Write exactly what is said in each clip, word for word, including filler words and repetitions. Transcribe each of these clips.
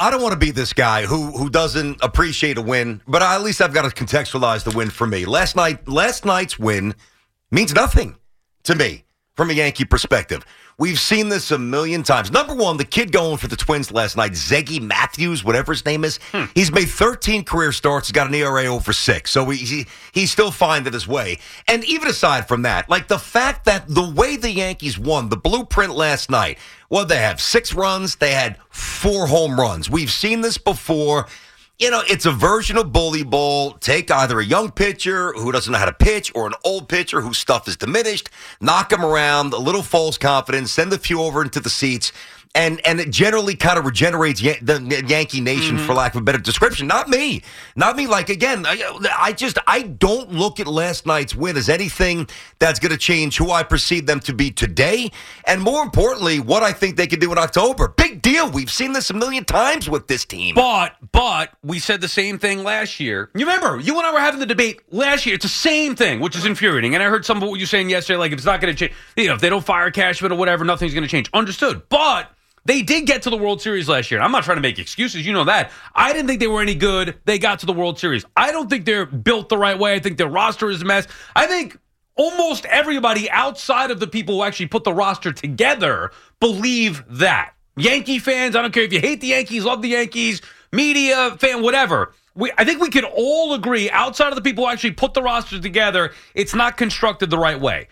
I don't want to be this guy who who doesn't appreciate a win, but at least I've got to contextualize the win for me. Last night, last night's win means nothing to me from a Yankee perspective. We've seen this a million times. Number one, the kid going for the Twins last night, Ziggy Matthews, whatever his name is, hmm. he's made thirteen career starts. He's got an E R A over six, so he, he, he's still finding his way. And even aside from that, like the fact that the way the Yankees won, the blueprint last night, well, they have six runs, they had four home runs. We've seen this before. You know, it's a version of bully ball. Take either a young pitcher who doesn't know how to pitch or an old pitcher whose stuff is diminished, knock him around, a little false confidence, send a few over into the seats, and and it generally kind of regenerates Yan- the Yankee Nation, mm-hmm. for lack of a better description. Not me. Not me. Like, again, I, I just, I don't look at last night's win as anything that's going to change who I perceive them to be today, and more importantly, what I think they can do in October. Big deal. We've seen this a million times with this team. But, but, we said the same thing last year. You remember, you and I were having the debate last year. It's the same thing, which is infuriating. And I heard some of what you were saying yesterday, like, if it's not going to change, you know, if they don't fire Cashman or whatever, nothing's going to change. Understood. But they did get to the World Series last year. I'm not trying to make excuses. You know that. I didn't think they were any good. They got to the World Series. I don't think they're built the right way. I think their roster is a mess. I think almost everybody outside of the people who actually put the roster together believe that. Yankee fans, I don't care if you hate the Yankees, love the Yankees, media, fan, whatever. We, I think we could all agree, outside of the people who actually put the roster together, it's not constructed the right way.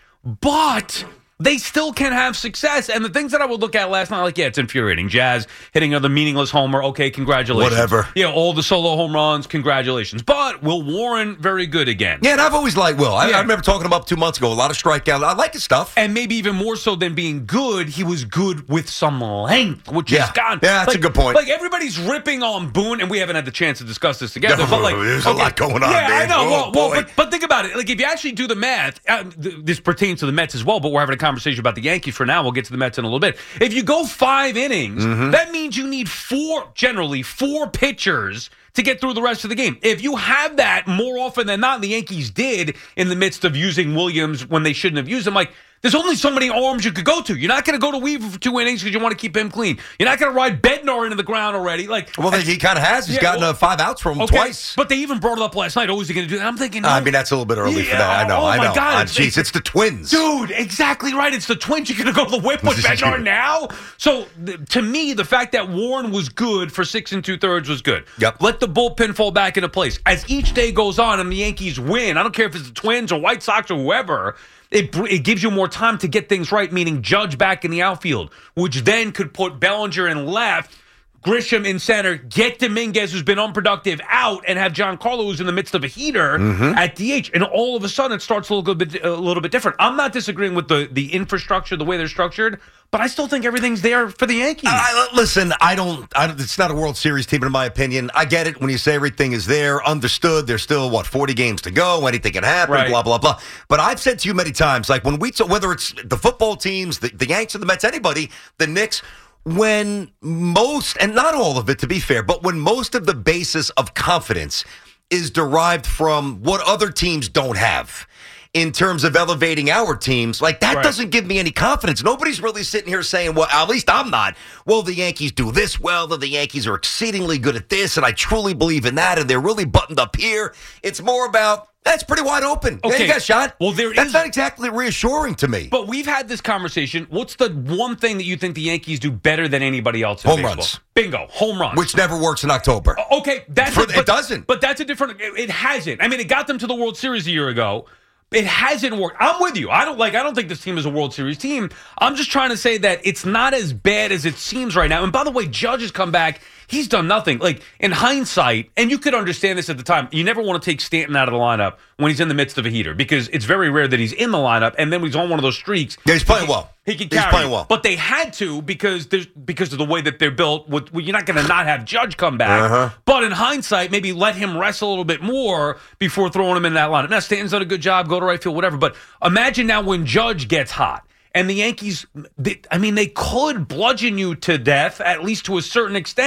But they still can have success. And the things that I would look at last night, like, yeah, it's infuriating. Jazz hitting another meaningless homer. Okay, congratulations. Whatever. Yeah, all the solo home runs, congratulations. But Will Warren, very good again. Yeah, and I've always liked Will. I, yeah. I remember talking about two months ago, a lot of strikeouts. I like his stuff. And maybe even more so than being good, he was good with some length, which yeah. is gone. Yeah, that's like, a good point. Like, everybody's ripping on Boone, and we haven't had the chance to discuss this together. No, but like, there's okay, a lot going on, yeah, man. I know. Oh, well, well, boy. but, but think about it. Like, if you actually do the math, uh, th- this pertains to the Mets as well, but we're having a conversation about the Yankees for now. We'll get to the Mets in a little bit. If you go five innings, mm-hmm. that means you need four, generally, four pitchers to get through the rest of the game. If you have that more often than not, and the Yankees did in the midst of using Williams when they shouldn't have used him, like, there's only so many arms you could go to. You're not going to go to Weaver for two innings because you want to keep him clean. You're not going to ride Bednar into the ground already. Like, well, he kind of has. He's yeah, gotten well, uh, five outs from him okay, twice. But they even brought it up last night. Oh, is he going to do that? I'm thinking, no. I mean, that's a little bit early yeah, for that. I know. Oh, I know. my God. Jeez, uh, it's, it's the Twins. Dude, exactly right. It's the Twins. You're going to go to the whip with Bednar now? So, th- to me, the fact that Warren was good for six and two-thirds was good. Yep. Let the bullpen fall back into place. As each day goes on and the Yankees win, I don't care if it's the Twins or White Sox or whoever, It, it gives you more time to get things right, meaning Judge back in the outfield, which then could put Bellinger in left, Grisham in center, get Dominguez, who's been unproductive, out, and have Giancarlo, who's in the midst of a heater, mm-hmm. at D H. And all of a sudden, it starts a little bit, a little bit different. I'm not disagreeing with the, the infrastructure, the way they're structured, but I still think everything's there for the Yankees. I, listen, I don't, I don't. It's not a World Series team, in my opinion. I get it when you say everything is there, understood. There's still, what, forty games to go. Anything can happen, right. blah, blah, blah. But I've said to you many times, like when we, whether it's the football teams, the, the Yanks or the Mets, anybody, the Knicks, when most, and not all of it to be fair, but when most of the basis of confidence is derived from what other teams don't have in terms of elevating our teams, like that right. doesn't give me any confidence. Nobody's really sitting here saying, well, at least I'm not. Well, the Yankees do this well, that the Yankees are exceedingly good at this, and I truly believe in that, and they're really buttoned up here. It's more about, that's pretty wide open. Okay. Yeah, you got a shot. Well, there That's is, not exactly reassuring to me. But we've had this conversation. What's the one thing that you think the Yankees do better than anybody else in home baseball? runs. Bingo. Home runs. Which never works in October. Okay, that's For, it. But, it doesn't. But that's a different, it, it hasn't. I mean, it got them to the World Series a year ago. It hasn't worked. I'm with you. I don't like. I don't think this team is a World Series team. I'm just trying to say that it's not as bad as it seems right now. And by the way, Judge has come back. He's done nothing. Like, in hindsight, and you could understand this at the time, you never want to take Stanton out of the lineup when he's in the midst of a heater because it's very rare that he's in the lineup and then when he's on one of those streaks. Yeah, he's playing he, well. He can he's carry. playing well. But they had to because there's because of the way that they're built. With, well, you're not going to not have Judge come back. Uh-huh. But in hindsight, maybe let him rest a little bit more before throwing him in that lineup. Now, Stanton's done a good job, go to right field, whatever. But imagine now when Judge gets hot. And the Yankees, they, I mean, they could bludgeon you to death, at least to a certain extent,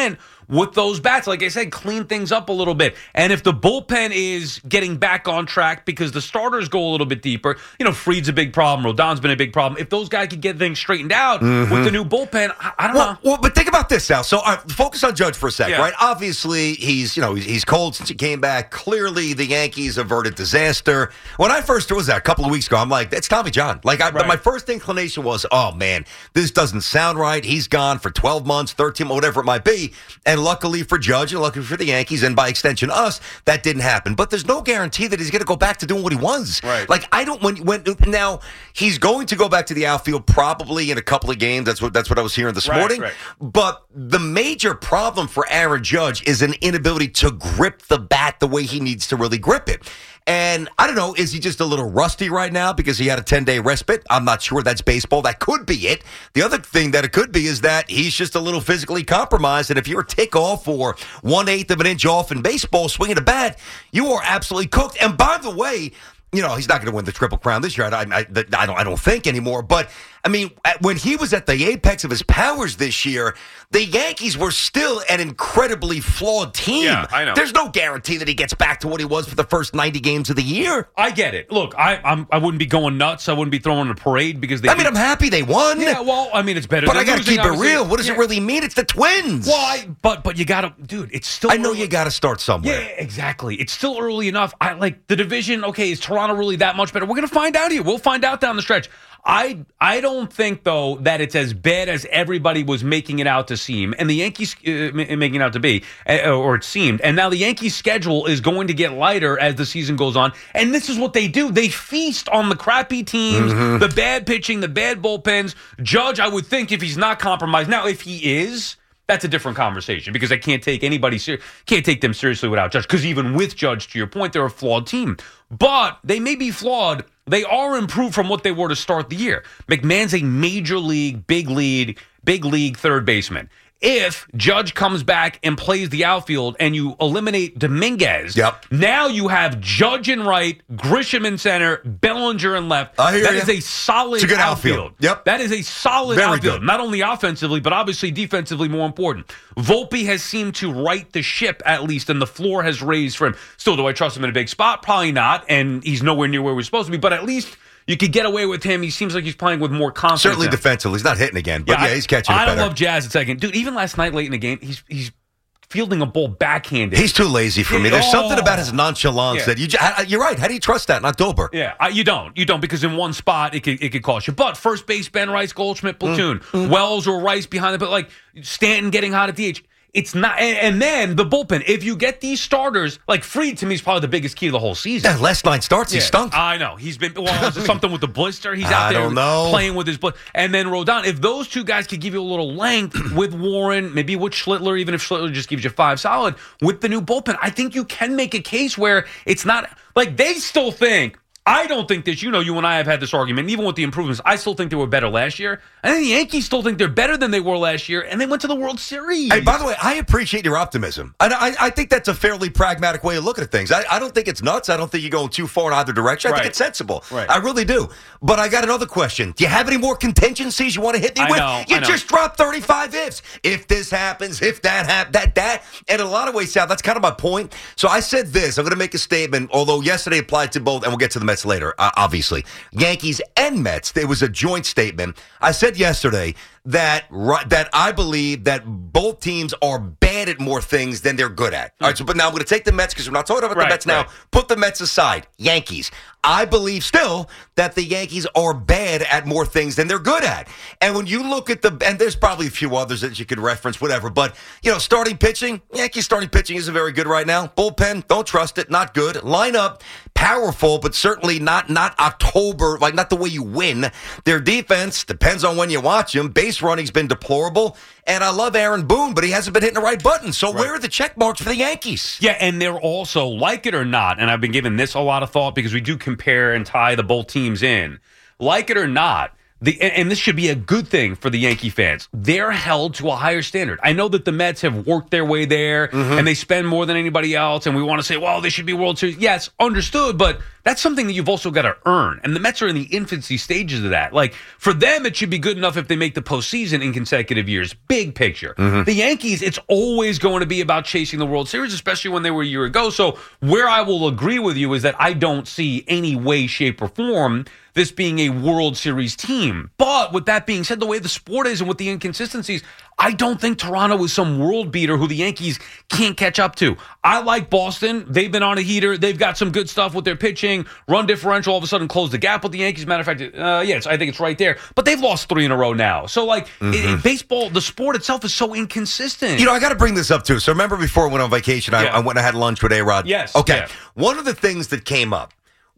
with those bats. Like I said, clean things up a little bit. And if the bullpen is getting back on track because the starters go a little bit deeper, you know, Fried's a big problem. Rodon's been a big problem. If those guys could get things straightened out mm-hmm. with the new bullpen, I, I don't well, know. Well, but think about this, Sal. So uh, focus on Judge for a second, yeah. right? Obviously, he's you know he's, he's cold since he came back. Clearly, the Yankees averted disaster. When I first was that a couple of weeks ago, I'm like, that's Tommy John. Like, I, right. my first inclination was, oh man, this doesn't sound right. He's gone for twelve months, thirteen, whatever it might be. And luckily for Judge, and luckily for the Yankees, and by extension us, that didn't happen. But there's no guarantee that he's going to go back to doing what he was. Right. Like, I don't when when now he's going to go back to the outfield probably in a couple of games. That's what that's what I was hearing this right, morning. Right. But the major problem for Aaron Judge is an inability to grip the bat the way he needs to really grip it. And I don't know, is he just a little rusty right now because he had a ten-day respite? I'm not sure. That's baseball. That could be it. The other thing that it could be is that he's just a little physically compromised. And if you're a tick off or one-eighth of an inch off in baseball swinging a bat, you are absolutely cooked. And by the way, you know, he's not going to win the Triple Crown this year. I, I, I, don't, I don't think anymore. But, I mean, when he was at the apex of his powers this year, the Yankees were still an incredibly flawed team. Yeah, I know. There's no guarantee that he gets back to what he was for the first ninety games of the year. I get it. Look, I I'm, I wouldn't be going nuts. I wouldn't be throwing a parade because they. I mean, I'm happy they won. Yeah, well, I mean, it's better. But than I got to losing, keep it obviously. real. What does yeah. it really mean? It's the Twins. Well, I, but but you got to, dude. It's still. I know early. you got to start somewhere. Yeah, exactly. It's still early enough. I like the division. Okay, is Toronto really that much better? We're gonna find out here. We'll find out down the stretch. I I don't think, though, that it's as bad as everybody was making it out to seem, and the Yankees uh, making it out to be, uh, or it seemed. And now the Yankees' schedule is going to get lighter as the season goes on. And this is what they do. They feast on the crappy teams, mm-hmm. the bad pitching, the bad bullpens. Judge, I would think, if he's not compromised. Now, if he is, that's a different conversation because I can't take anybody ser- can't take them seriously without Judge. Because even with Judge, to your point, they're a flawed team. But they may be flawed. They are improved from what they were to start the year. McMahon's a major league, big league, big league third baseman. If Judge comes back and plays the outfield and you eliminate Dominguez, yep. now you have Judge in right, Grisham in center, Bellinger in left. I hear that you. is a solid it's a good outfield. outfield. Yep. That is a solid Very outfield. good. Not only offensively, but obviously defensively more important. Volpe has seemed to right the ship, at least, and the floor has raised for him. Still, do I trust him in a big spot? Probably not, and he's nowhere near where we're supposed to be, but at least you could get away with him. He seems like he's playing with more confidence. Certainly defensively. He's not hitting again, but yeah, yeah he's catching it I better. love Jazz at second. Dude, even last night late in the game, he's he's fielding a ball backhanded. He's too lazy for me. There's oh. something about his nonchalance yeah. that you. You're right. How do you trust that in October? Yeah, uh, you don't. You don't because in one spot it could it could cost you. But first base, Ben Rice, Goldschmidt, platoon, mm. Mm. Wells or Rice behind the but like Stanton getting hot at D H. It's not, and, and then the bullpen. If you get these starters, like Fried, to me is probably the biggest key of the whole season. Yeah, last nine starts, yeah, he stunk. I know he's been. Well, is it something with the blister? He's out I there don't know. playing with his blister. And then Rodon. If those two guys could give you a little length with Warren, maybe with Schlittler, even if Schlittler just gives you five solid with the new bullpen, I think you can make a case where it's not like they still think. I don't think that, you know, you and I have had this argument, even with the improvements, I still think they were better last year. I think the Yankees still think they're better than they were last year, and they went to the World Series. Hey, by the way, I appreciate your optimism. I, I, I think that's a fairly pragmatic way of looking at things. I, I don't think it's nuts. I don't think you're going too far in either direction. I right. think it's sensible. Right. I really do. But I got another question. Do you have any more contingencies you want to hit me I with? know, you I know. just dropped thirty-five ifs. If this happens, if that happens, that, that. And in a lot of ways, Sal, that's kind of my point. So I said this. I'm going to make a statement, although yesterday applied to both, and we'll get to the Mets later, uh, obviously. Obviously, Yankees and Mets. There was a joint statement. I said yesterday that that I believe that both teams are bad at more things than they're good at. All right, so but now I'm going to take the Mets because we're not talking about right, the Mets now. Right. Put the Mets aside. Yankees. I believe still that the Yankees are bad at more things than they're good at. And when you look at the, and there's probably a few others that you could reference, whatever, but, you know, starting pitching, Yankees starting pitching isn't very good right now. Bullpen, don't trust it, not good. Lineup, powerful, but certainly not not October, like not the way you win. Their defense, depends on when you watch them. Base running's been deplorable. And I love Aaron Boone, but he hasn't been hitting the right button. So right. where are the check marks for the Yankees? Yeah, and they're also, like it or not, and I've been giving this a lot of thought because we do compare and tie the both teams in. Like it or not, the and this should be a good thing for the Yankee fans. They're held to a higher standard. I know that the Mets have worked their way there, mm-hmm. and they spend more than anybody else, and we want to say, well, they should be World Series. Yes, understood, but that's something that you've also got to earn. And the Mets are in the infancy stages of that. Like, for them, it should be good enough if they make the postseason in consecutive years. Big picture. Mm-hmm. The Yankees, it's always going to be about chasing the World Series, especially when they were a year ago. So where I will agree with you is that I don't see any way, shape, or form this being a World Series team. But with that being said, the way the sport is and with the inconsistencies, I don't think Toronto is some world beater who the Yankees can't catch up to. I like Boston. They've been on a heater. They've got some good stuff with their pitching. Run differential all of a sudden closed the gap with the Yankees. Matter of fact, uh, yes, I think it's right there. But they've lost three in a row now. So, like, mm-hmm. it, it, baseball, the sport itself is so inconsistent. You know, I got to bring this up, too. So remember before I went on vacation, I, yeah. I went and had lunch with A-Rod? Yes. Okay. Yeah. One of the things that came up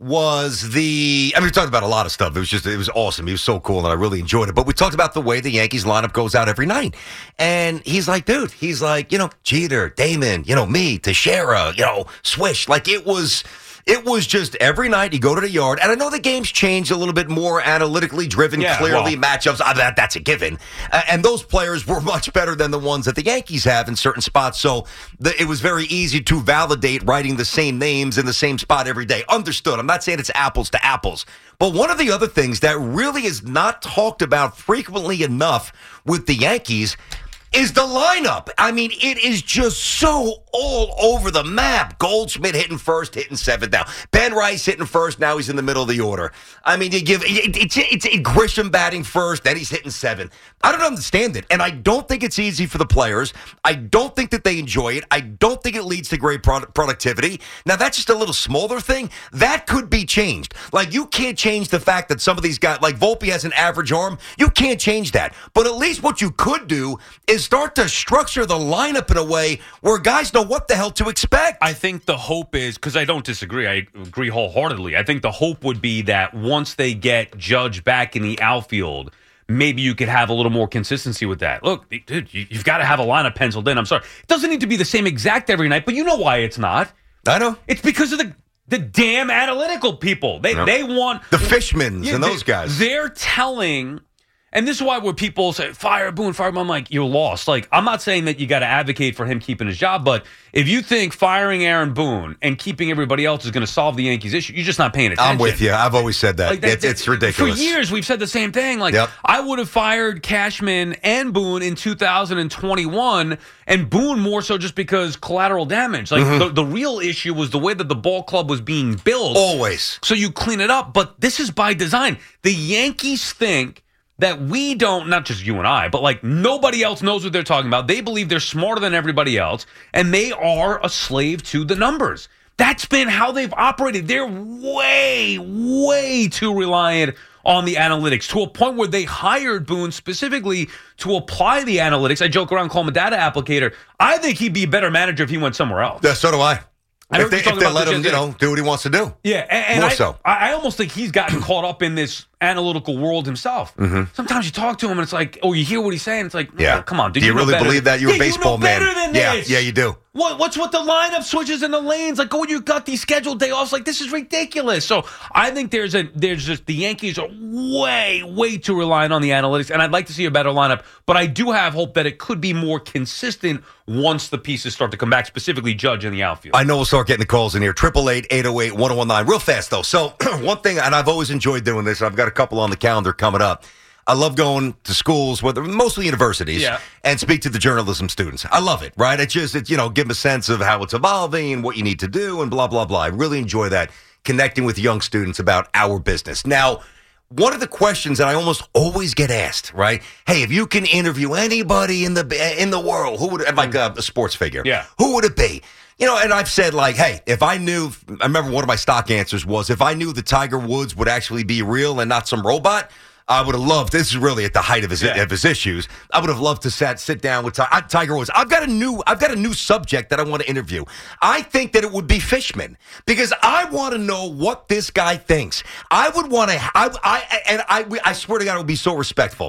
was the, I mean, we talked about a lot of stuff. It was just, it was awesome. He was so cool, and I really enjoyed it. But we talked about the way the Yankees lineup goes out every night. And he's like, dude, he's like, you know, Jeter, Damon, you know, me, Teixeira, you know, Swish. Like, it was... It was just every night you go to the yard, and I know the game's changed a little bit more analytically driven, yeah, clearly well. matchups. Uh, that, that's a given. Uh, and those players were much better than the ones that the Yankees have in certain spots. So the, it was very easy to validate writing the same names in the same spot every day. Understood. I'm not saying it's apples to apples. But one of the other things that really is not talked about frequently enough with the Yankees is the lineup. I mean, it is just so all over the map. Goldschmidt hitting first, hitting seventh now. Ben Rice hitting first, now he's in the middle of the order. I mean, you give it, it's it's it, Grisham batting first, then he's hitting seventh. I don't understand it, and I don't think it's easy for the players. I don't think that they enjoy it. I don't think it leads to great product productivity. Now, that's just a little smaller thing. That could be changed. Like, you can't change the fact that some of these guys, like Volpe has an average arm. You can't change that. But at least what you could do is start to structure the lineup in a way where guys know what the hell to expect. I think the hope is, because I don't disagree, I agree wholeheartedly. I think the hope would be that once they get Judge back in the outfield, maybe you could have a little more consistency with that. Look, dude, you've got to have a lineup penciled in. I'm sorry. It doesn't need to be the same exact every night, but you know why it's not. I know. It's because of the the damn analytical people. They, yep. they want... The Fishmans yeah, and those they, guys. They're telling... And this is why when people say, fire Boone, fire Boone, I'm like, you're lost. Like, I'm not saying that you got to advocate for him keeping his job, but if you think firing Aaron Boone and keeping everybody else is going to solve the Yankees' issue, you're just not paying attention. I'm with you. I've always said that. Like that it's, it's ridiculous. For years, we've said the same thing. Like, yep. I would have fired Cashman and Boone in two thousand twenty-one, and Boone more so just because collateral damage. Like, mm-hmm. the, the real issue was the way that the ball club was being built. Always. So you clean it up, but this is by design. The Yankees think that we don't, not just you and I, but like nobody else knows what they're talking about. They believe they're smarter than everybody else, and they are a slave to the numbers. That's been how they've operated. They're way, way too reliant on the analytics to a point where they hired Boone specifically to apply the analytics. I joke around, call him a data applicator. I think he'd be a better manager if he went somewhere else. Yeah, so do I. I if they, if they let him, you know, do what he wants to do. Yeah, and, and More I, so. I almost think he's gotten caught up in this analytical world himself. Mm-hmm. Sometimes you talk to him and it's like, oh, you hear what he's saying. It's like, yeah, oh, come on, dude. Do you, you really know believe that you're yeah, a baseball you know man? Better than yeah, this. yeah, you do. What, what's with the lineup switches and the lanes? Like, oh, you got these scheduled day offs. Like, this is ridiculous. So I think there's a there's just the Yankees are way, way too reliant on the analytics, and I'd like to see a better lineup. But I do have hope that it could be more consistent once the pieces start to come back, specifically Judge in the outfield. I know we'll start getting the calls in here. Triple eight eight zero eight one zero one nine. Real fast though. So one thing, and I've always enjoyed doing this. I've got a couple on the calendar coming up. I love going to schools, whether mostly universities, yeah. and speak to the journalism students. I love it, right? It just, it, you know, give them a sense of how it's evolving, what you need to do, and blah, blah, blah. I really enjoy that, connecting with young students about our business. Now, one of the questions that I almost always get asked, right? Hey, if you can interview anybody in the in the world, who would, like a, a sports figure, yeah. who would it be? You know, and I've said, like, hey, if I knew, I remember one of my stock answers was, if I knew that Tiger Woods would actually be real and not some robot, I would have loved, this is really at the height of his yeah. of his issues, I would have loved to sat, sit down with Tiger, Tiger Woods. I've got a new I've got a new subject that I want to interview. I think that it would be Fishman, because I want to know what this guy thinks. I would want to, I, I, and I, I swear to God, it would be so respectful.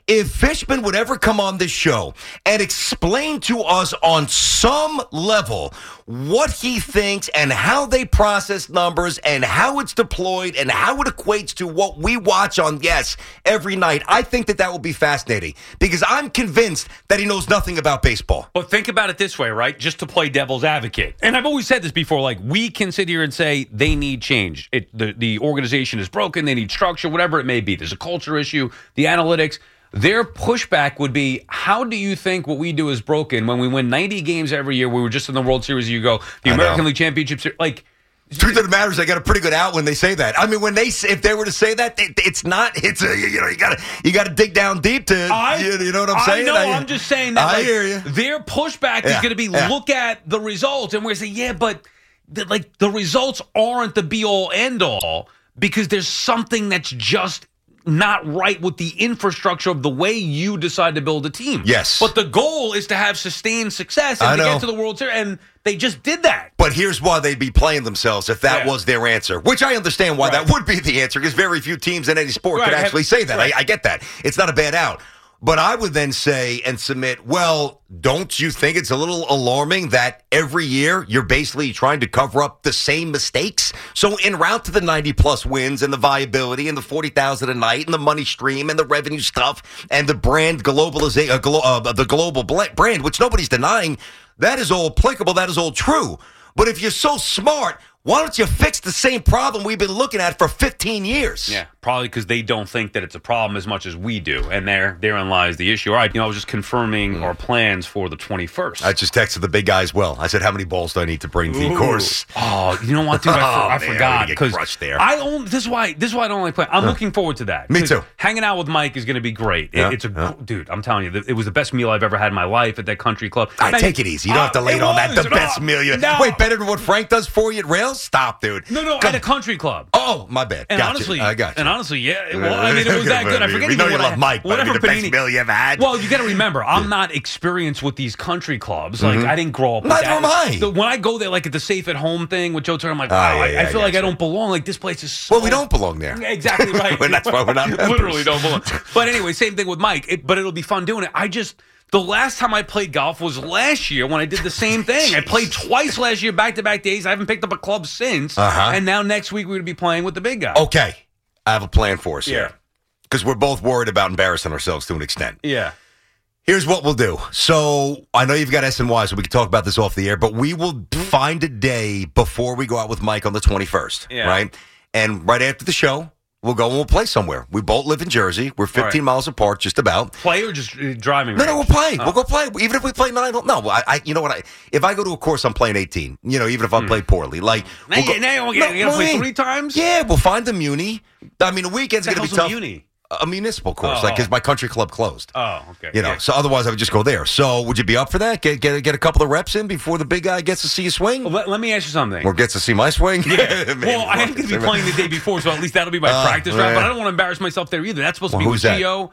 if Fishman would ever come on this show and explain to us on some level what he thinks and how they process numbers and how it's deployed and how it equates to what we watch on, yes, every night, I think that that will be fascinating because I'm convinced that he knows nothing about baseball. But think about it this way, right? Just to play devil's advocate. And I've always said this before, like, we can sit here and say they need change. It, the, the organization is broken. They need structure, whatever it may be. There's a culture issue, the analytics. Their pushback would be, how do you think what we do is broken when we win ninety games every year? We were just in the World Series. You go, the I American know. League Championship Series. Like, Truth of the matter is, they got a pretty good out when they say that. I mean, when they if they were to say that, it, it's not. It's a, you know you got to you got to dig down deep to I, you, you know what I'm saying. I know. I, I'm just saying that. I like, hear you. Their pushback is Yeah, going to be yeah. look at the results, and we're saying, yeah, but the, like the results aren't the be all end all because there's something that's just not right with the infrastructure of the way you decide to build a team. Yes. But the goal is to have sustained success and I to know. get to the World Series, and they just did that. But here's why they'd be playing themselves if that Yeah. was their answer, which I understand why Right. that would be the answer because very few teams in any sport Right. could actually Have- say that. right. I, I get that. It's not a bad out. But I would then say and submit, well, don't you think it's a little alarming that every year you're basically trying to cover up the same mistakes? So en route to the ninety-plus wins and the viability and the forty thousand a night and the money stream and the revenue stuff and the brand globalization, uh, glo- uh, the global bl- brand, which nobody's denying, that is all applicable. That is all true. But if you're so smart, why don't you fix the same problem we've been looking at for fifteen years? Yeah, probably because they don't think that it's a problem as much as we do, and there, therein lies the issue. All right, you know, I was just confirming our plans for the twenty-first. I just texted the big guy as well. I said, how many balls do I need to bring to the course? Oh, you know what, dude? I, for, Oh, I man, forgot I'm gonna get because crushed there. I only this is why this is why I don't like playing. I'm looking forward to that. Me 'Cause too. Hanging out with Mike is going to be great. It- Yeah, it's a yeah. dude. I'm telling you, th- it was the best meal I've ever had in my life at that country club. I Man, take it easy. You don't have to uh, lay it it on that. was, The best no, meal you no. Wait, better than what Frank does for you at Rails? Stop, dude. No, no, Come- at a country club. Oh, my bad. And Gotcha. honestly, I got you. and honestly, yeah. Well, I mean, it was that good. I forget We know even you what love I, Mike, but I mean, whatever the best panini- meal you ever had. Well, you got to remember, I'm not experienced with these country clubs. Like, I didn't grow up with Neither that. am I. So when I go there, like at the safe at home thing with Joe Turner, I'm like, Oh, wow, yeah, I, yeah, I feel I like I gotcha. don't belong. Like this place is so. Well, we don't belong there. Exactly right. And that's why we're not members. Literally don't belong. But anyway, same thing with Mike. It, but it'll be fun doing it. I just. The last time I played golf was last year when I did the same thing. I played twice last year, back-to-back days. I haven't picked up a club since. Uh-huh. And now next week we're going to be playing with the big guy. Okay. I have a plan for us Yeah. here. Because we're both worried about embarrassing ourselves to an extent. Yeah. Here's what we'll do. So I know you've got S N Y, so we can talk about this off the air, but we will find a day before we go out with Mike on the twenty-first, Yeah. right? And right after the show, we'll go and we'll play somewhere. We both live in Jersey. We're fifteen right. miles apart, just about. Play or just uh, driving? No, no, we'll range? play. Oh. We'll go play. Even if we play nine, no, I, I, you know what? I, if I go to a course, I'm playing eighteen. You know, even if I play poorly, like Now, we'll you, go- now you No, gotta, you gotta no, play I- three times? Yeah, we'll find the Muni. I mean, the weekend's What going the to be hell's tough. a Muni? A municipal course, Oh, like because oh. my country club closed. Oh, okay. You know, Yeah. so otherwise I would just go there. So would you be up for that? Get get get a couple of reps in before the big guy gets to see you swing, Well, let, let me ask you something. or gets to see my swing? Yeah. Maybe. Well, I am going to be playing the day before, so at least that'll be my Uh, practice round. But yeah. I don't want to embarrass myself there either. That's supposed Well, to be who's with that? Gio.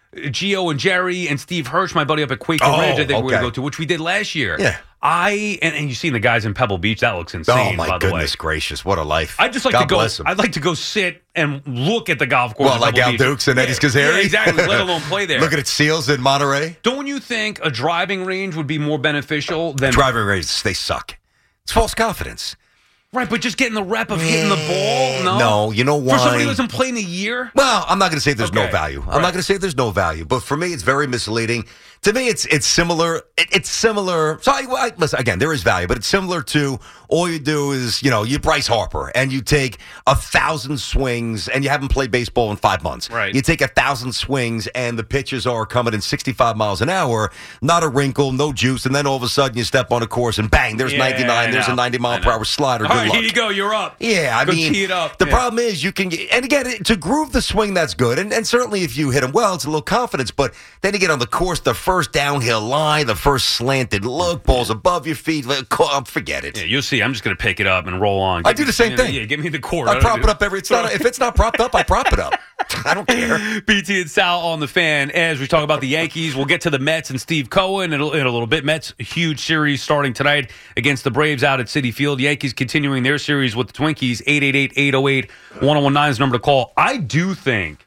Gio and Jerry and Steve Hirsch, my buddy up at Quaker Oh, Ridge, I think we're going okay. to go to, which we did last year. Yeah. I, and, and you've seen the guys in Pebble Beach. That looks insane, Oh my by the way. goodness gracious, what a life! I'd just like God to go. bless him. I'd like to go sit and look at the golf course. Well, at like Pebble Al Beach. Dukes and Eddie Yeah. Scazzeri? Yeah, exactly. Let alone play there. Looking at Seals in Monterey. Don't you think a driving range would be more beneficial than Driving ranges, they suck. It's false confidence. right? But just getting the rep of hitting the ball. No, No, you know why? For somebody who hasn't played in a year. Well, I'm not going to say there's no Okay. value. I'm Right. not going to say there's no value, but for me, it's very misleading. To me, it's it's similar. It, it's similar. So, I, I, listen, again, there is value, but it's similar to all you do is, you know, you Bryce Harper and you take a thousand swings and you haven't played baseball in five months. Right. You take a thousand swings and the pitches are coming in sixty-five miles an hour, not a wrinkle, no juice, and then all of a sudden you step on a course and bang, there's Yeah, ninety-nine, I there's know. a ninety mile per hour slider. All Good right, luck. here you go. You're up. Yeah, I Go mean, tee it up. the Yeah. problem is you can get, and again, to groove the swing, that's good. And, and certainly if you hit them well, it's a little confidence. But then you get on the course, the first downhill line, the first slanted look, balls above your feet, forget it. Yeah, you'll see. I'm just going to pick it up and roll on. I Give do me- the same yeah, thing. Yeah, give me the cord. I prop it up every, it's not, if it's not propped up, I prop it up. I don't care. B T and Sal on the Fan. As we talk about the Yankees, we'll get to the Mets and Steve Cohen in a, in a little bit. Mets, a huge series starting tonight against the Braves out at Citi Field. Yankees continuing their series with the Twinkies. eight eight eight, eight oh eight, one oh one nine is the number to call. I do think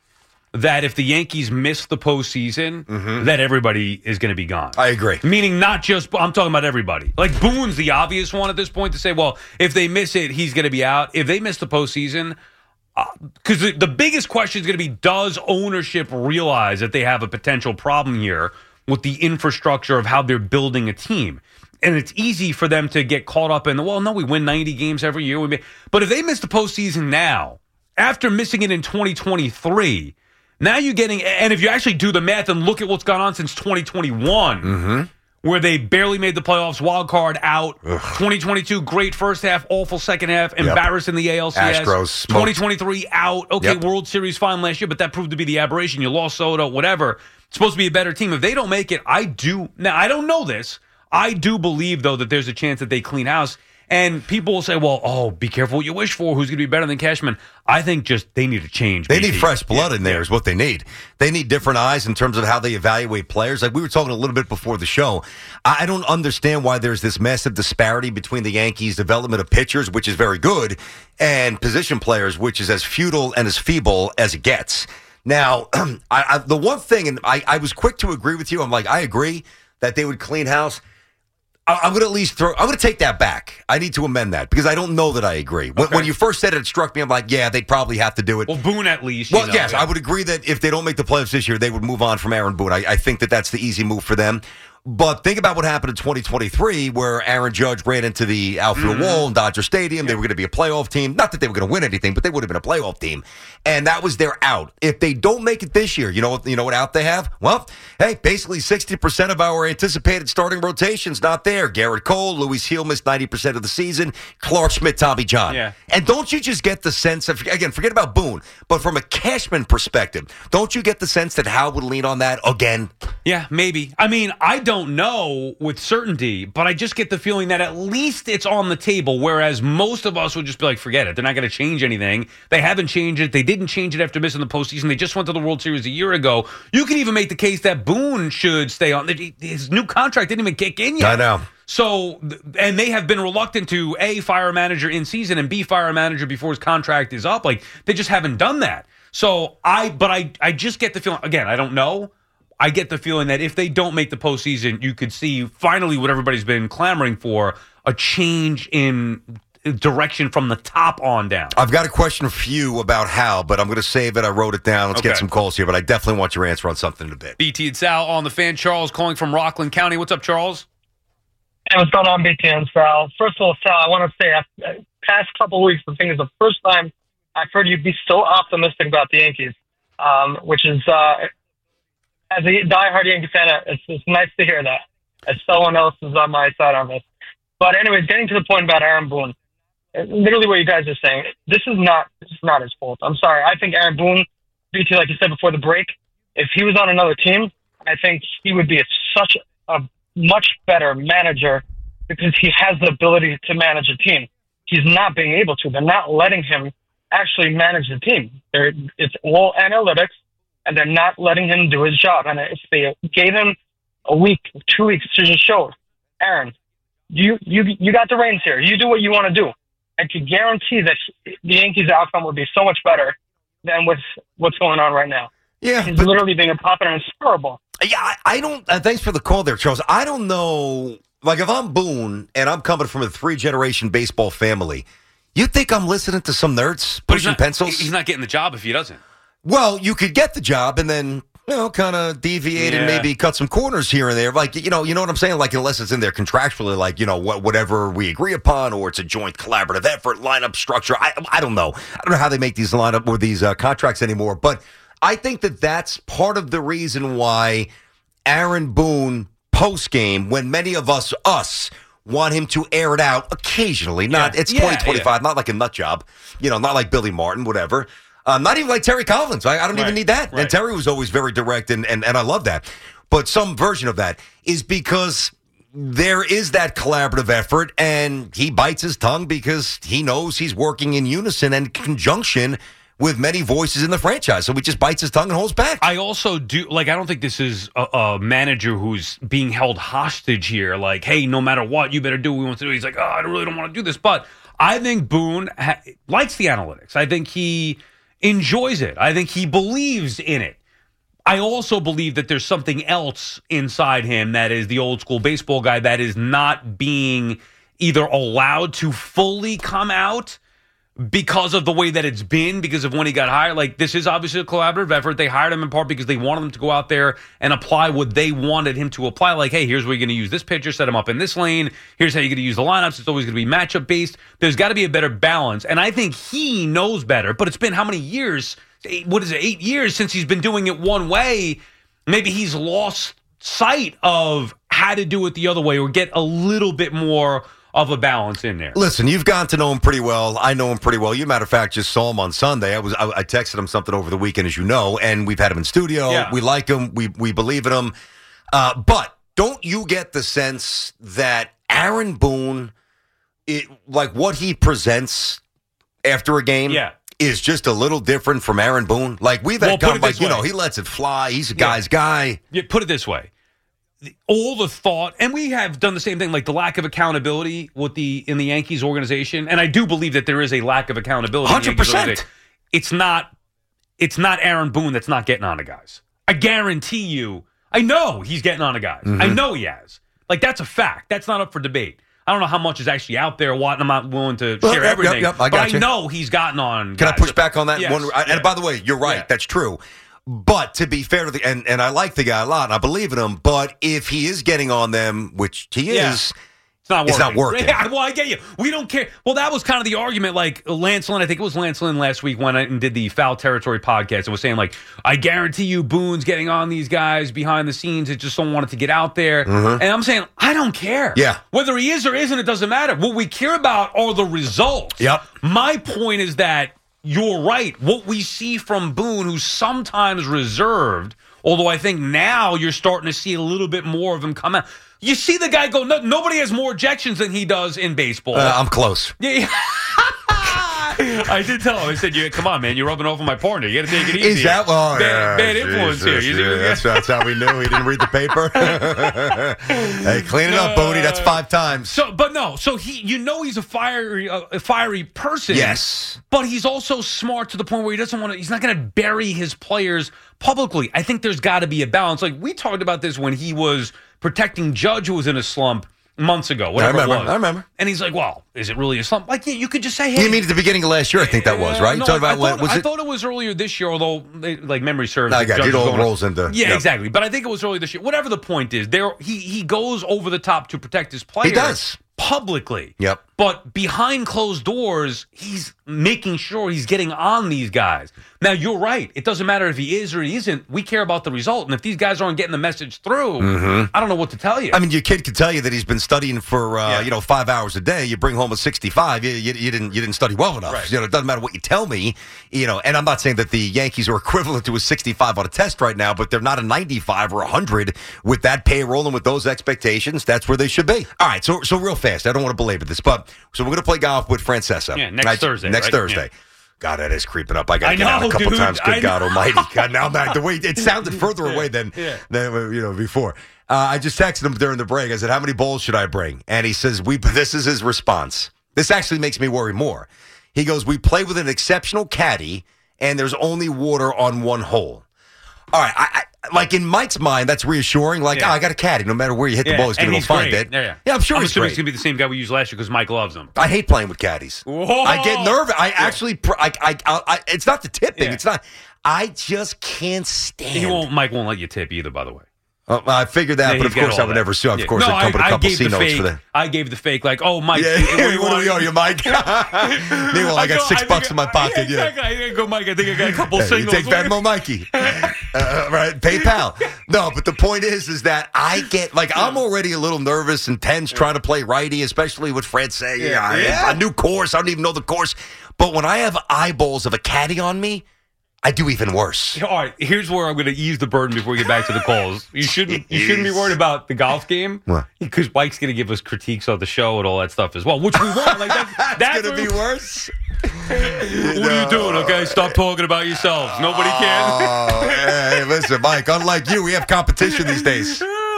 that if the Yankees miss the postseason, mm-hmm. that everybody is going to be gone. I agree. Meaning not just, I'm talking about everybody. Like Boone's the obvious one at this point to say, well, if they miss it, he's going to be out. If they miss the postseason, because uh, the, the biggest question is going to be, does ownership realize that they have a potential problem here with the infrastructure of how they're building a team? And it's easy for them to get caught up in the, well, no, we win ninety games every year. We may, but if they miss the postseason now, after missing it in twenty twenty-three, now you're getting, and if you actually do the math and look at what's gone on since twenty twenty-one, mm-hmm. where they barely made the playoffs, wild card out, Ugh. twenty twenty-two, great first half, awful second half, embarrassing yep. the A L C S. Astros smoked. twenty twenty-three out, okay, yep. World Series fine last year, but that proved to be the aberration. You lost Soto, whatever. It's supposed to be a better team. If they don't make it, I do, now I don't know this, I do believe, though, that there's a chance that they clean house. And people will say, well, oh, be careful what you wish for. Who's going to be better than Cashman? I think just they need to change. They B T. need fresh blood yeah, in there yeah. is what they need. They need different eyes in terms of how they evaluate players. Like we were talking a little bit before the show. I don't understand why there's this massive disparity between the Yankees' development of pitchers, which is very good, and position players, which is as futile and as feeble as it gets. Now, I, I, the one thing, and I, I was quick to agree with you. I'm like, I agree that they would clean house. I'm going to at least throw, I'm going to take that back. I need to amend that because I don't know that I agree. When, okay. when you first said it, it struck me. I'm like, yeah, they'd probably have to do it. Well, Boone at least. Well, you know, yes, yeah. I would agree that if they don't make the playoffs this year, they would move on from Aaron Boone. I, I think that that's the easy move for them. But think about what happened in twenty twenty-three where Aaron Judge ran into the outfield mm-hmm. wall in Dodger Stadium. Yeah. They were going to be a playoff team. Not that they were going to win anything, but they would have been a playoff team. And that was their out. If they don't make it this year, you know, you know what out they have? Well, hey, basically sixty percent of our anticipated starting rotation's not there. Garrett Cole, Luis Gil missed ninety percent of the season. Clark Schmidt, Tommy John. Yeah. And don't you just get the sense of, again, forget about Boone, but from a Cashman perspective, don't you get the sense that Hal would lean on that again? Yeah, maybe. I mean, I don't know with certainty, but I just get the feeling that at least it's on the table, whereas most of us would just be like, forget it. They're not going to change anything. They haven't changed it. They didn't change it after missing the postseason. They just went to the World Series a year ago. You can even make the case that Boone should stay on. His new contract didn't even kick in yet. I know. So, and they have been reluctant to, A, fire a manager in season, and B, fire a manager before his contract is up. Like, they just haven't done that. So, I, but I, I just get the feeling, again, I don't know. I get the feeling that if they don't make the postseason, you could see finally what everybody's been clamoring for, a change in direction from the top on down. I've got a question for you about Hal, but I'm going to save it. I wrote it down. Let's okay. get some calls here, but I definitely want your answer on something in a bit. B T and Sal on the Fan. Charles calling from Rockland County. What's up, Charles? Hey, what's going on, B T and Sal? First of all, Sal, I want to say, uh, past couple of weeks, I think it's the first time I've heard you be so optimistic about the Yankees, um, which is, uh, as a diehard Yankee fan, it's, it's nice to hear that, as someone else is on my side on this. But anyways, getting to the point about Aaron Boone, literally what you guys are saying, this is not this is not his fault. I'm sorry. I think Aaron Boone, B T, like you said before the break, if he was on another team, I think he would be a, such a much better manager because he has the ability to manage a team. He's not being able to. They're not letting him actually manage the team. They're, it's all analytics, and they're not letting him do his job. And if they gave him a week, two weeks to just show, Aaron, you you you got the reins here. You do what you want to do. I could guarantee that the Yankees' outcome would be so much better than with what's going on right now. Yeah, he's but, literally being a puppet, and it's horrible. Yeah, I, I don't. Uh, thanks for the call there, Charles. I don't know. Like, if I'm Boone and I'm coming from a three-generation baseball family, you think I'm listening to some nerds pushing not, pencils? He's not getting the job if he doesn't. Well, you could get the job and then, you know, kind of deviate yeah. and maybe cut some corners here and there. Like, you know, you know what I'm saying? Like, unless it's in there contractually, like, you know, what, whatever we agree upon, or it's a joint collaborative effort, lineup structure. I, I don't know. I don't know how they make these lineup or these uh, contracts anymore. But I think that that's part of the reason why Aaron Boone post-game, when many of us, us, want him to air it out occasionally. Not yeah. It's twenty twenty-five, yeah. not like a nut job. You know, not like Billy Martin, whatever. Uh, not even like Terry Collins. I, I don't right. even need that. Right. And Terry was always very direct, and, and, and I love that. But some version of that is because there is that collaborative effort, and he bites his tongue because he knows he's working in unison and conjunction with many voices in the franchise. So he just bites his tongue and holds back. I also do, like, I don't think this is a, a manager who's being held hostage here. Like, hey, no matter what, you better do what we want to do. He's like, oh, I really don't want to do this. But I think Boone ha- likes the analytics. I think he enjoys it. I think he believes in it. I also believe that there's something else inside him that is the old school baseball guy that is not being either allowed to fully come out because of the way that it's been, because of when he got hired. Like, this is obviously a collaborative effort. They hired him in part because they wanted him to go out there and apply what they wanted him to apply. Like, hey, here's where you're going to use this pitcher, set him up in this lane. Here's how you're going to use the lineups. It's always going to be matchup based. There's got to be a better balance. And I think he knows better, but it's been how many years? Eight, what is it, eight years since he's been doing it one way? Maybe he's lost sight of how to do it the other way or get a little bit more of a balance in there. Listen, you've gotten to know him pretty well. I know him pretty well. You, matter of fact, just saw him on Sunday. I was I, I texted him something over the weekend, as you know, and we've had him in studio. Yeah. We like him. We we believe in him. Uh, but don't you get the sense that Aaron Boone, it, like what he presents after a game, Yeah. is just a little different from Aaron Boone? Like, we've had Well, put it like, this you know, way. he lets it fly. He's a Yeah. guy's guy. Yeah, put it this way. All the thought, and we have done the same thing, like the lack of accountability with the in the Yankees organization, and I do believe that there is a lack of accountability. in the Yankees one hundred percent. organization. It's not, it's not Aaron Boone that's not getting on to guys. I guarantee you. I know he's getting on to guys. Mm-hmm. I know he has. Like, that's a fact. That's not up for debate. I don't know how much is actually out there, what, and I'm not willing to Well, share yep, everything. yep, yep, I but got I you. know he's gotten on. Can guys. I push back on that Yes, one? yeah. And by the way, you're right. Yeah. That's true. But to be fair to the, and, and I like the guy a lot, and I believe in him, but if he is getting on them, which he Yeah. is, It's not working. It's not working. Yeah, well, I get you. We don't care. Well, that was kind of the argument. Like Lance Lynn, I think it was Lance Lynn last week when I did the Foul Territory podcast and was saying, like, I guarantee you Boone's getting on these guys behind the scenes. They just don't want it to get out there. Mm-hmm. And I'm saying, I don't care. Yeah. Whether he is or isn't, it doesn't matter. What we care about are the results. Yep. My point is that you're right. What we see from Boone, who's sometimes reserved, although I think now you're starting to see a little bit more of him come out. You see the guy go, no, nobody has more ejections than he does in baseball. uh, I'm close. Yeah, yeah. I did tell him. I said, "You come on, man. You're rubbing off on my partner. You got to take it easy." Is that well? bad, yeah, bad influence Jesus, here? You yeah, see- that's, that's how we knew he didn't read the paper. Hey, clean it up, Boney. That's five times. So, but no. So he, you know, he's a fiery, uh, a fiery person. Yes. But he's also smart to the point where he doesn't want to. He's not going to bury his players publicly. I think there's got to be a balance. Like we talked about this when he was protecting Judge, who was in a slump months ago. Whatever I remember. it was. I remember. And he's like, "Well, is it really a slump?" Like, yeah, you could just say, "Hey." You mean at the beginning of last year? I think that was right. No, You talking I, about I, when thought, was I it? thought it was earlier this year, although they, like memory serves. I the got Judge you. It was all going- rolls into Yeah, yep. exactly. But I think it was earlier this year. Whatever the point is, there he he goes over the top to protect his players. He does. Publicly. Yep. But behind closed doors, he's making sure he's getting on these guys. Now, you're right. It doesn't matter if he is or he isn't. We care about the result. And if these guys aren't getting the message through, I don't know what to tell you. I mean, your kid could tell you that he's been studying for uh, Yeah. you know five hours a day. You bring home a sixty-five. You, you, you didn't you didn't study well enough. Right. You know, it doesn't matter what you tell me. You know, and I'm not saying that the Yankees are equivalent to a sixty-five on a test right now, but they're not a ninety-five or a hundred with that payroll and with those expectations. That's where they should be. All right, so so real fast. I don't want to belabor this, but so we're going to play golf with Francesa. Yeah, next Right? Thursday, Next right? Thursday. Yeah. God, that is creeping up. I got I to get out a know, couple dude. times. Good I God know. Almighty! God, now I'm back. The way it sounded further away than Yeah. than you know before. Uh, I just texted him during the break. I said, "How many bowls should I bring?" And he says, "We." This is his response. This actually makes me worry more. He goes, "We play with an exceptional caddy, and there's only water on one hole." All right, I, I, like in Mike's mind, that's reassuring. Like, Yeah. oh, I got a caddy. No matter where you hit the Yeah, ball, he's going and to go he's find great. it. Yeah, yeah. I'm sure I'm he's assuming great. it's going to be the same guy we used last year because Mike loves him. I hate playing with caddies. Whoa. I get nervous. I actually, pr- I, I, I, I, it's not the tipping. Yeah. It's not. I just can't stand. He won't. Mike won't let you tip either, by the way. Uh, I figured that, Yeah, but he's of got course all I would that. never sue. Of Yeah. course, no, I'd come with a I, I couple gave C the notes fake, for that. I gave the fake, like, oh, Mike. Yeah, what do you what want? do you owe you, Mike? Meanwhile, I got go- six think bucks I- in my pocket. Yeah, Yeah, exactly. I go, Mike. I think I got a couple Hey, you signals. take Venmo, Mikey. uh, right, PayPal. No, but the point is, is that I get like I'm already a little nervous and tense trying to play righty, especially with Fred saying, Yeah. yeah, Yeah. a new course. I don't even know the course. But when I have eyeballs of a caddy on me, I do even worse. All right, here's where I'm going to ease the burden before we get back to the calls. You shouldn't you shouldn't be worried about the golf game What? because Mike's going to give us critiques on the show and all that stuff as well, which we want. Like that, That's what gonna be we- worse. What are you doing? Okay, stop talking about yourselves. Nobody can. Oh, hey, listen, Mike. Unlike you, we have competition these days.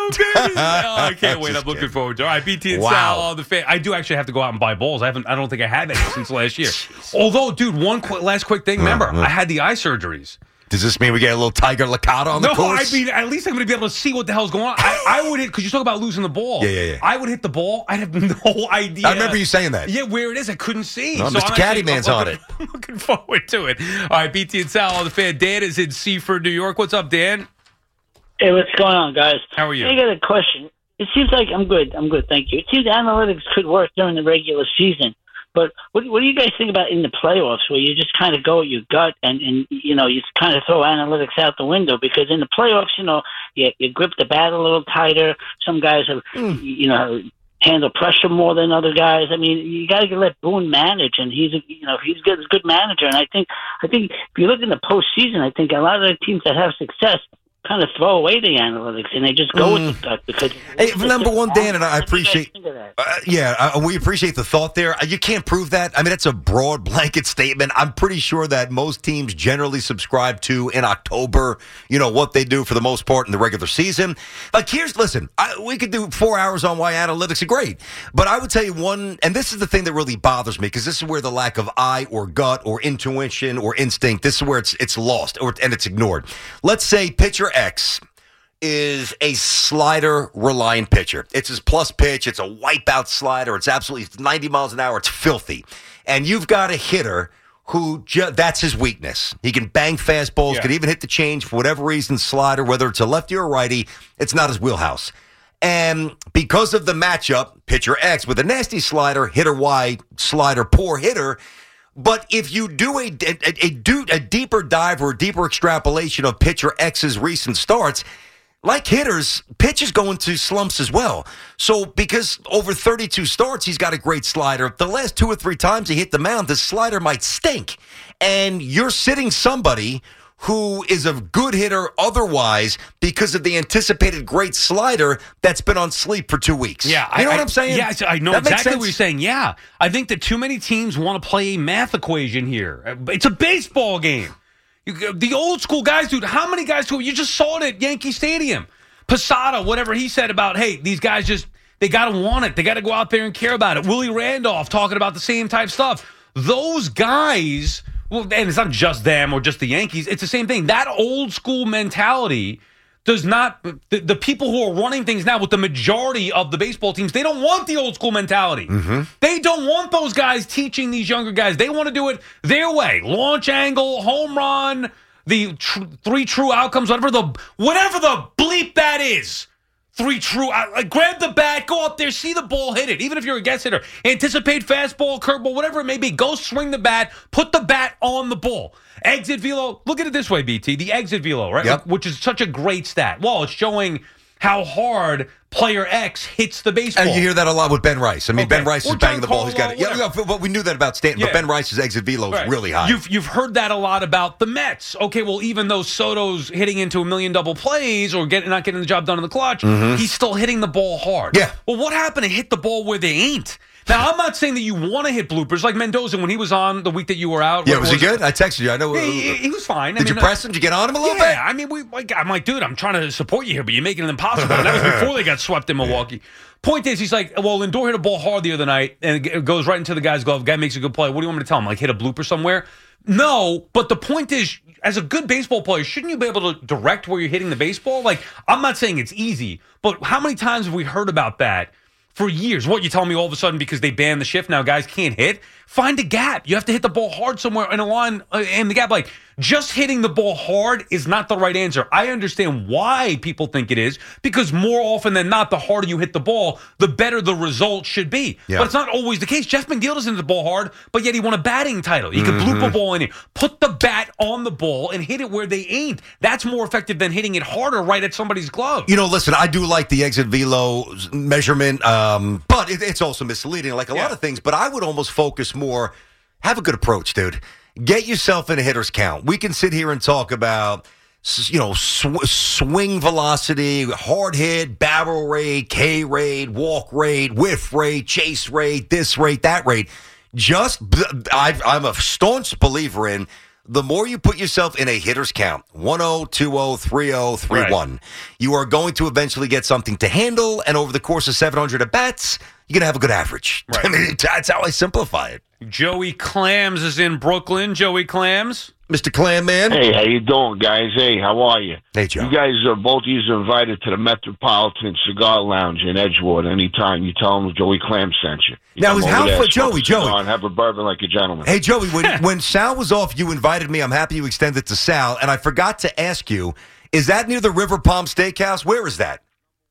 baby! Oh, I can't wait. Just I'm looking kidding. forward to it. All right, B T and Wow. Sal on the fan. I do actually have to go out and buy balls. I haven't. I don't think I have any since last year. Although, dude, one qu- last quick thing. Remember, Uh-huh. I had the eye surgeries. Does this mean we get a little Tiger Licata on No, the course? I mean, at least I'm going to be able to see what the hell's going on. I, I would hit, because you talk about losing the ball. Yeah, yeah, yeah. I would hit the ball. I'd have no idea. I remember you saying that. Yeah, where it is, I couldn't see. No, So Mister I'm actually- Caddyman's I'm on looking- it. I'm looking forward to it. All right, B T and Sal on the fan. Dan is in Seaford, New York. What's up, Dan? Hey, what's going on, guys? How are you? I got a question. It seems like I'm good. I'm good, thank you. It seems analytics could work during the regular season, but what, what do you guys think about in the playoffs, where you just kind of go with your gut and, and you know you kind of throw analytics out the window? Because in the playoffs, you know, you, you grip the bat a little tighter. Some guys have, Mm. you know, handle pressure more than other guys. I mean, you got to let Boone manage, and he's a, you know he's good, he's a good manager. And I think I think if you look in the postseason, I think a lot of the teams that have success kind of throw away the analytics and they just go Mm. with the gut because Hey, number one, Dan, and I What do you guys appreciate. think of that? Uh, yeah, uh, we appreciate the thought there. Uh, You can't prove that. I mean, it's a broad blanket statement. I'm pretty sure that most teams generally subscribe to in October, you know, what they do for the most part in the regular season. Like, here's, listen, I, we could do four hours on why analytics are great. But I would tell you one, and this is the thing that really bothers me, because this is where the lack of eye or gut or intuition or instinct, this is where it's it's lost or and it's ignored. Let's say pitcher X is a slider reliant pitcher. It's his plus pitch. It's a wipeout slider. It's absolutely ninety miles an hour. It's filthy. And you've got a hitter who ju- that's his weakness. He can bang fastballs, Yeah. can even hit the change for whatever reason, slider, whether it's a lefty or a righty, it's not his wheelhouse. And because of the matchup, pitcher X with a nasty slider, hitter Y, slider, poor hitter. But if you do a, a, a, do a deeper dive or a deeper extrapolation of pitcher X's recent starts, like hitters, pitches go into slumps as well. So because over thirty-two starts, he's got a great slider. The last two or three times he hit the mound, the slider might stink. And you're sitting somebody who is a good hitter otherwise because of the anticipated great slider that's been on sleep for two weeks. Yeah, you know I, what I'm saying? Yeah, I know That makes exactly sense? what you're saying. Yeah, I think that too many teams want to play a math equation here. It's a baseball game. You, the old school guys, dude. How many guys do you just saw it at Yankee Stadium? Posada, whatever he said about, hey, these guys just they got to want it. They got to go out there and care about it. Willie Randolph talking about the same type stuff. Those guys. Well, and it's not just them or just the Yankees. It's the same thing. That old school mentality does not. The, the people who are running things now with the majority of the baseball teams, they don't want the old school mentality. Mm-hmm. They don't want those guys teaching these younger guys. They want to do it their way. Launch angle, home run, the tr- three true outcomes, whatever the whatever the bleep that is. Three true. Uh, grab the bat, go up there, see the ball, hit it. Even if you're a guest hitter, anticipate fastball, curveball, whatever it may be. Go swing the bat, put the bat on the ball. Exit velo. Look at it this way, B T. The exit velo, right? Yep. Which is such a great stat. Well, it's showing how hard player X hits the baseball. And you hear that a lot with Ben Rice. I mean, Okay. Ben Rice Or is banging the John ball. He's got it. Carlo, Yeah, yeah, but we knew that about Stanton. But Yeah. Ben Rice's exit velo is Right. really high. You've you've heard that a lot about the Mets. Okay, well, even though Soto's hitting into a million double plays or get, not getting the job done in the clutch, he's still hitting the ball hard. Yeah. Well, what happened to hit the ball where they ain't? Now, I'm not saying that you want to hit bloopers like Mendoza when he was on the week that you were out. yeah, What was he it? good? I texted you. I know. Yeah, he, he was fine. Did I you mean, press him? Did you get on him a little yeah, bit? I mean, we like I'm like, dude, I'm trying to support you here, but you're making it impossible. And that was before they got swept in Milwaukee. Point is, he's like, well, Lindor hit a ball hard the other night, and it goes right into the guy's glove. Guy makes a good play. What do you want me to tell him? Like, hit a blooper somewhere? No, but the point is, as a good baseball player, shouldn't you be able to direct where you're hitting the baseball? Like, I'm not saying it's easy, but how many times have we heard about that? For years. What, you tell me all of a sudden because they banned the shift now guys can't hit? Find a gap. You have to hit the ball hard somewhere in a line uh, in the gap. Like, just hitting the ball hard is not the right answer. I understand why people think it is, because more often than not, the harder you hit the ball, the better the result should be. Yeah. But it's not always the case. Jeff McNeil doesn't hit the ball hard, but yet he won a batting title. You can bloop a ball in it. Put the bat on the ball and hit it where they ain't. That's more effective than hitting it harder right at somebody's glove. You know, listen, I do like the exit velo measurement, um, but it, it's also misleading, like a Yeah. lot of things. But I would almost focus more, have a good approach, dude. Get yourself in a hitter's count. We can sit here and talk about, s- you know, sw- swing velocity, hard hit, barrel rate, K rate, walk rate, whiff rate, chase rate, this rate, that rate. Just, I've, I'm a staunch believer in the more you put yourself in a hitter's count, one oh, two oh, three oh, three one, right. you are going to eventually get something to handle, and over the course of seven hundred at-bats, you're going to have a good average. Right. I mean, that's how I simplify it. Joey Clams is in Brooklyn. Joey Clams. Mister Clam Man. Hey, how you doing, guys? Hey, how are you? Hey, Joe. You guys are both of you are invited to the Metropolitan Cigar Lounge in Edgewood anytime. You tell them Joey Clam sent you. you now, is how for Joey? Joey, and have a bourbon like a gentleman. Hey, Joey, when when Sal was off, you invited me. I'm happy you extended to Sal, and I forgot to ask you: is that near the River Palm Steakhouse? Where is that?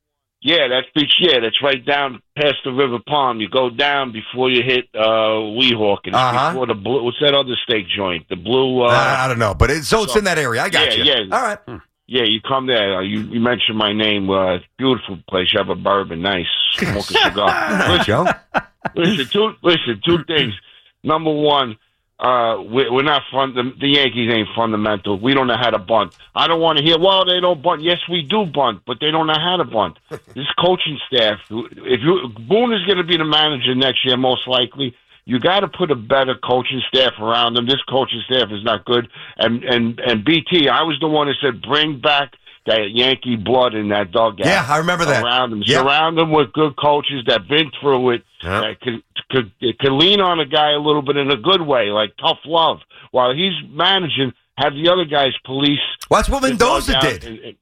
Yeah, that's beach. Yeah, that's right down past the River Palm. You go down before you hit uh, Weehawken. It's uh-huh. before the blue. What's that other steak joint? The blue. Uh, uh, I don't know, but it's, so it's in that area. I got yeah, you. Yeah, all right. Yeah, you come there. You, you mentioned my name. Uh, it's a beautiful place. You have a bourbon, nice. Smoke a cigar. Listen, Joe. listen, two. Listen, two things. Number one. Uh, we, we're not fun. The, the Yankees ain't fundamental. We don't know how to bunt. I don't want to hear, well, they don't bunt. Yes, we do bunt, but they don't know how to bunt. This coaching staff, if you Boone is going to be the manager next year, most likely, you got to put a better coaching staff around them. This coaching staff is not good. And and and B T, I was the one that said bring back that Yankee blood in that dugout. Yeah, I remember that. Around them, yep. surround them with good coaches that been through it. Yep. That can, could could lean on a guy a little bit in a good way, like tough love. While he's managing, have the other guys police. Well, that's what Mendoza did. And, and,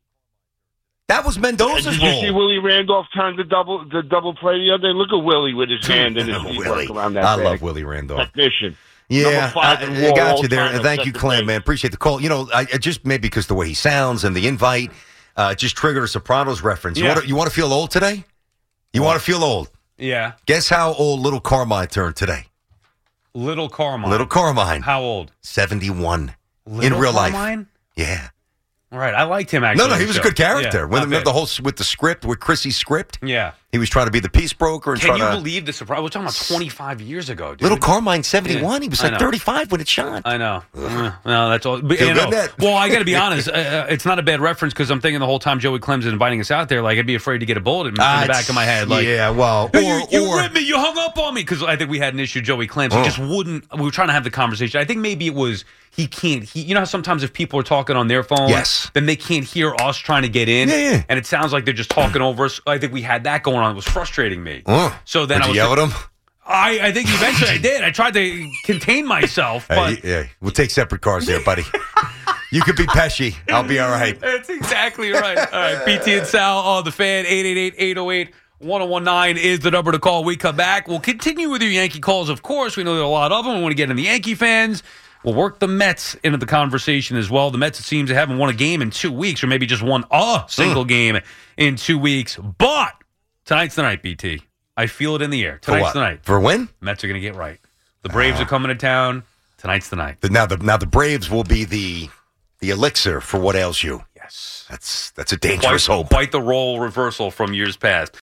that was Mendoza's did you role. see Willie Randolph turn the double the double play the other day? Look at Willie with his hand and his feet Willie. around that I bag. love Willie Randolph. Technician. Yeah, I, I got you there. And thank you, Clem, thing. man. Appreciate the call. You know, I, I just maybe because the way he sounds and the invite uh, just triggered a Sopranos reference. You Yeah. want to you want to feel old today? You want to feel old? Yeah. Guess how old little Carmine turned today? Little Carmine. Little Carmine. How old? seventy-one. Little in real Carmine? life. Yeah. All right. I liked him, actually. No, no, he was a good character. Yeah, when the, okay. the whole with the script, with Chrissy's script, Yeah. he was trying to be the peace broker and Can trying you to. believe the surprise? We're talking about twenty-five years ago, dude. Little Carmine, seventy-one. Yeah, He was I like know. thirty-five when it shot. I know. Uh, no, that's all. But, Feel you good, know, Ned? well, I got to be honest. Uh, it's not a bad reference because I'm thinking the whole time Joey Clem's inviting us out there, like I'd be afraid to get a bullet in, in Uh, the back of my head. Like, yeah, well, "Hey, or, you, you or ripped me. You hung up on me because I think we had an issue. Joey Clem, he Oh. just wouldn't. We were trying to have the conversation. I think maybe it was he can't. He, you know how sometimes if people are talking on their phone, Yes. then they can't hear us trying to get in, Yeah, yeah. and it sounds like they're just talking over us. I think we had that going on. It was frustrating me. Oh. So then Did I you was yell at him? I, I think eventually I did. I tried to contain myself, but. Hey, yeah, we'll take separate cars there, buddy. You could be Pesci. I'll be all right. That's exactly right. All right, B T and Sal on the Fan. eight eight eight, eight oh eight, one oh one nine is the number to call. We come back. We'll continue with your Yankee calls, of course. We know there are a lot of them. We want to get in the Yankee fans. We'll work the Mets into the conversation as well. The Mets, it seems, haven't won a game in two weeks, or maybe just won a single mm. game in two weeks. But tonight's the night, B T. I feel it in the air. Tonight's the night. For a win? Mets are going to get right. The Braves uh, are coming to town. Tonight's the night. Now the now the Braves will be the the elixir for what ails you. Yes. That's that's a dangerous quite, hope. Quite the role reversal from years past.